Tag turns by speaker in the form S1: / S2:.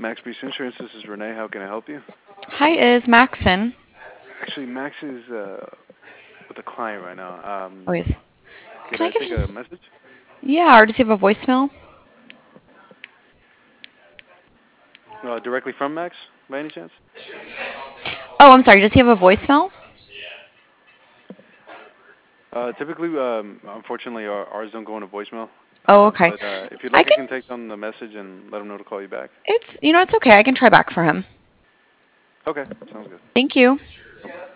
S1: Max Brees Insurance, this is Renee. How can I help you?
S2: Hi, is Max in?
S1: Actually, Max is with a client right now.
S2: Oh, yes.
S1: Could
S2: Can I
S1: I
S2: give
S1: take
S2: him?
S1: a message?
S2: Yeah, or does he have a voicemail?
S1: Directly from Max, by any chance?
S2: Oh, I'm sorry. Does he have a voicemail?
S1: Typically, unfortunately, ours don't go into voicemail.
S2: Oh, okay.
S1: But if you'd
S2: I
S1: like, I
S2: can.
S1: can take down the message and let him know to call you back.
S2: It's okay. I can try back for him.
S1: Okay, sounds good.
S2: Thank you.
S1: No problem.